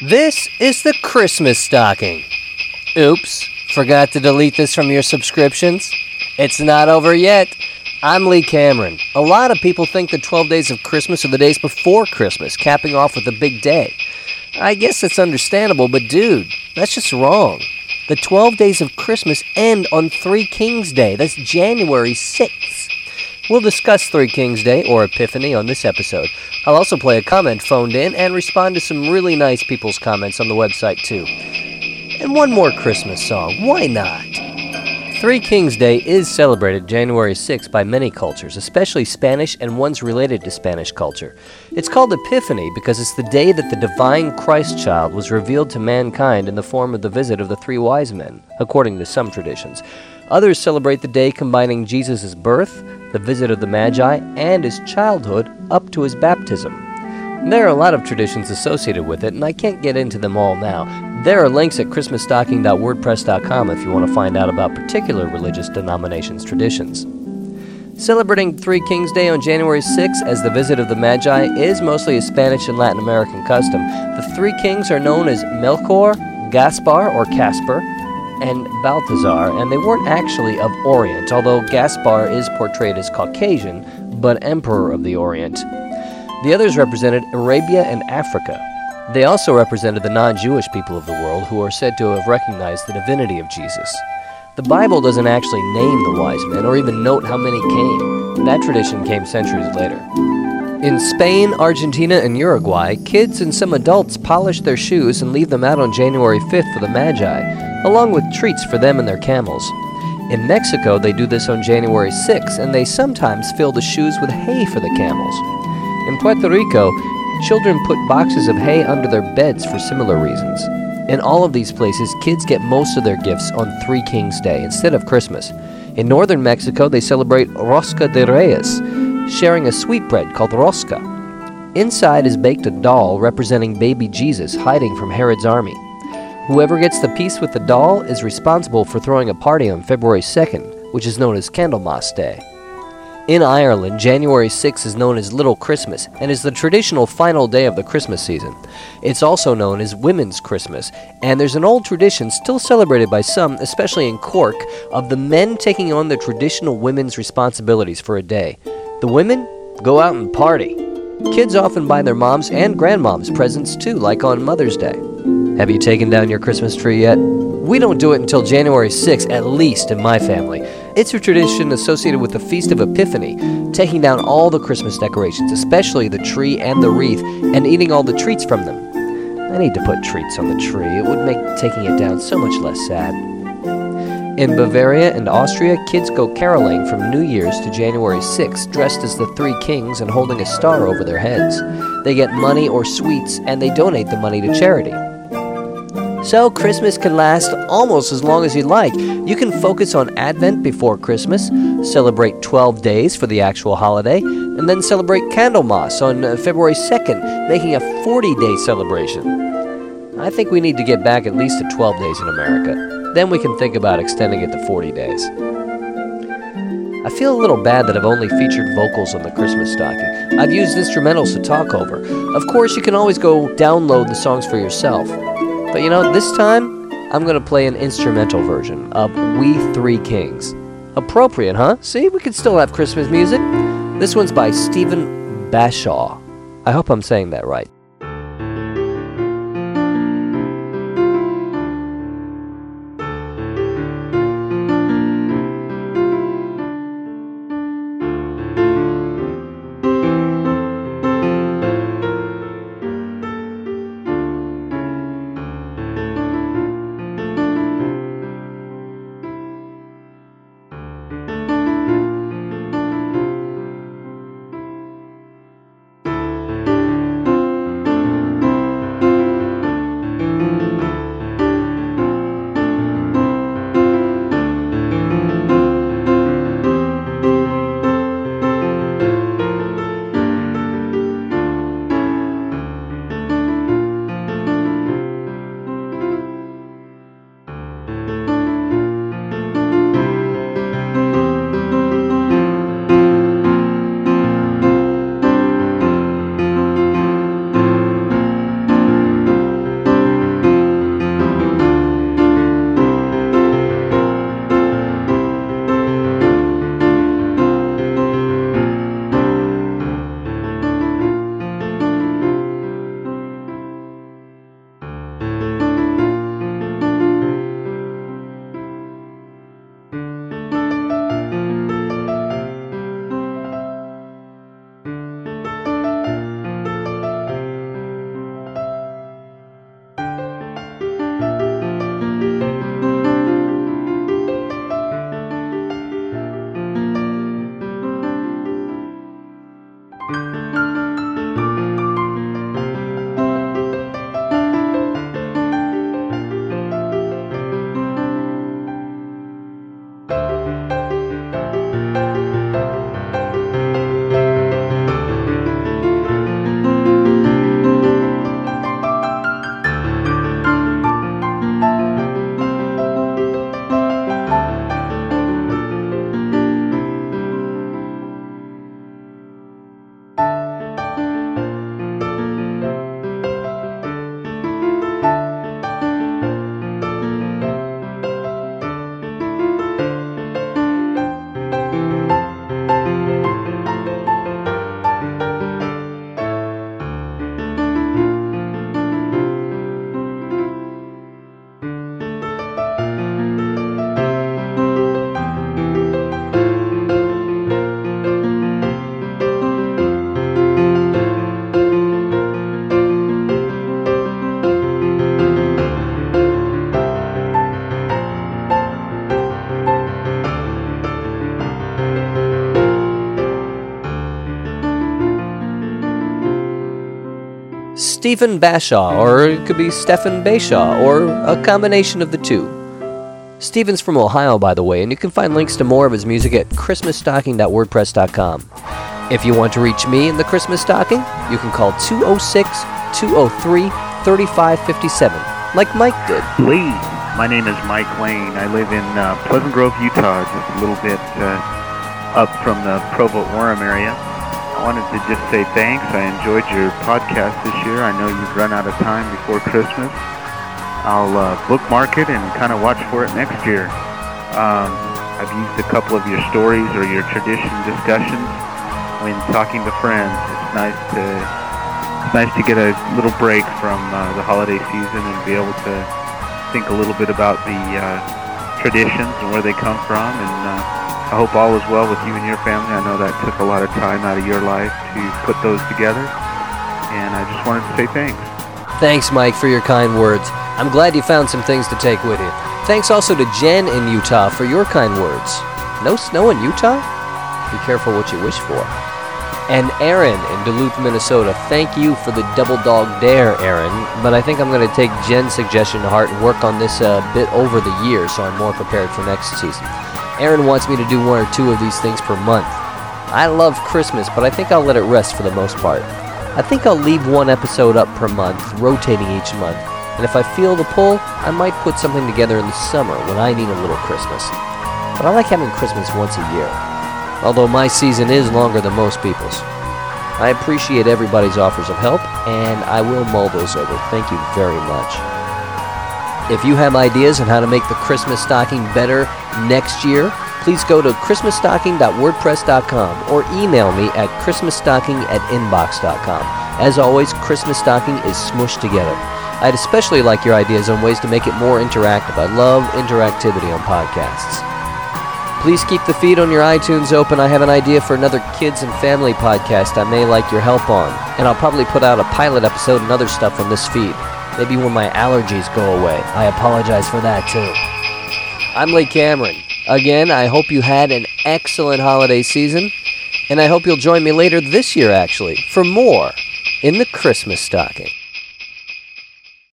This is the Christmas stocking. Oops, forgot to delete this from your subscriptions? It's not over yet. I'm Lee Cameron. A lot of people think the 12 days of Christmas are the days before Christmas, capping off with a big day. I guess it's understandable, but dude, that's just wrong. The 12 days of Christmas end on Three Kings Day. That's January 6th. We'll discuss Three Kings Day, or Epiphany, on this episode. I'll also play a comment phoned in and respond to some really nice people's comments on the website, too. And one more Christmas song. Why not? Three Kings Day is celebrated January 6th by many cultures, especially Spanish and ones related to Spanish culture. It's called Epiphany because it's the day that the divine Christ child was revealed to mankind in the form of the visit of the three wise men, according to some traditions. Others celebrate the day combining Jesus' birth, the visit of the Magi, and his childhood up to his baptism. There are a lot of traditions associated with it, and I can't get into them all now. There are links at christmasstocking.wordpress.com if you want to find out about particular religious denominations' traditions. Celebrating Three Kings Day on January 6th as the visit of the Magi is mostly a Spanish and Latin American custom. The three kings are known as Melchor, Gaspar or Casper, and Balthazar, and they weren't actually of Orient, although Gaspar is portrayed as Caucasian, but Emperor of the Orient. The others represented Arabia and Africa. They also represented the non-Jewish people of the world who are said to have recognized the divinity of Jesus. The Bible doesn't actually name the wise men or even note how many came. That tradition came centuries later. In Spain, Argentina, and Uruguay, kids and some adults polish their shoes and leave them out on January 5th for the Magi, along with treats for them and their camels. In Mexico, they do this on January 6th, and they sometimes fill the shoes with hay for the camels. In Puerto Rico, children put boxes of hay under their beds for similar reasons. In all of these places, kids get most of their gifts on Three Kings Day instead of Christmas. In northern Mexico, they celebrate Rosca de Reyes, sharing a sweetbread called rosca. Inside is baked a doll representing baby Jesus hiding from Herod's army. Whoever gets the piece with the doll is responsible for throwing a party on February 2nd, which is known as Candlemas Day. In Ireland, January 6th is known as Little Christmas and is the traditional final day of the Christmas season. It's also known as Women's Christmas, and there's an old tradition still celebrated by some, especially in Cork, of the men taking on the traditional women's responsibilities for a day. The women go out and party. Kids often buy their moms and grandmoms presents too, like on Mother's Day. Have you taken down your Christmas tree yet? We don't do it until January 6th, at least in my family. It's a tradition associated with the Feast of Epiphany, taking down all the Christmas decorations, especially the tree and the wreath, and eating all the treats from them. I need to put treats on the tree. It would make taking it down so much less sad. In Bavaria and Austria, kids go caroling from New Year's to January 6th, dressed as the Three Kings and holding a star over their heads. They get money or sweets, and they donate the money to charity. So Christmas can last almost as long as you'd like. You can focus on Advent before Christmas, celebrate 12 days for the actual holiday, and then celebrate Candlemas on February 2nd, making a 40-day celebration. I think we need to get back at least to 12 days in America. Then we can think about extending it to 40 days. I feel a little bad that I've only featured vocals on the Christmas stocking. I've used instrumentals to talk over. Of course, you can always go download the songs for yourself. But you know, this time, I'm going to play an instrumental version of We Three Kings. Appropriate, huh? See, we can still have Christmas music. This one's by Stephen Bashaw. I hope I'm saying that right. Stephen Bashaw, or it could be Stephen Bashaw, or a combination of the two. Stephen's from Ohio, by the way, and you can find links to more of his music at christmasstocking.wordpress.com. If you want to reach me in the Christmas Stocking, you can call 206-203-3557, like Mike did. Lee, my name is Mike Lane. I live in Pleasant Grove, Utah, just a little bit up from the Provo-Orem area. I wanted to just say thanks. I enjoyed your podcast this year. I know you've run out of time before Christmas. I'll bookmark it and kind of watch for it next year. I've used a couple of your stories or your tradition discussions when talking to friends. It's nice to get a little break from the holiday season and be able to think a little bit about the traditions and where they come from. And I hope all is well with you and your family. I know that took a lot of time out of your life to put those together. And I just wanted to say thanks. Thanks, Mike, for your kind words. I'm glad you found some things to take with you. Thanks also to Jen in Utah for your kind words. No snow in Utah? Be careful what you wish for. And Aaron in Duluth, Minnesota. Thank you for the double dog dare, Aaron. But I think I'm going to take Jen's suggestion to heart and work on this a bit over the year so I'm more prepared for next season. Aaron wants me to do one or two of these things per month. I love Christmas, but I think I'll let it rest for the most part. I think I'll leave one episode up per month, rotating each month. And if I feel the pull, I might put something together in the summer when I need a little Christmas. But I like having Christmas once a year, although my season is longer than most people's. I appreciate everybody's offers of help, and I will mull those over. Thank you very much. If you have ideas on how to make the Christmas stocking better next year, please go to christmasstocking.wordpress.com or email me at christmasstocking@inbox.com. As always, Christmas stocking is smushed together. I'd especially like your ideas on ways to make it more interactive. I love interactivity on podcasts. Please keep the feed on your iTunes open. I have an idea for another kids and family podcast I may like your help on. And I'll probably put out a pilot episode and other stuff on this feed. Maybe when my allergies go away. I apologize for that too. I'm Lee Cameron. Again, I hope you had an excellent holiday season. And I hope you'll join me later this year, actually, for more in the Christmas Stocking.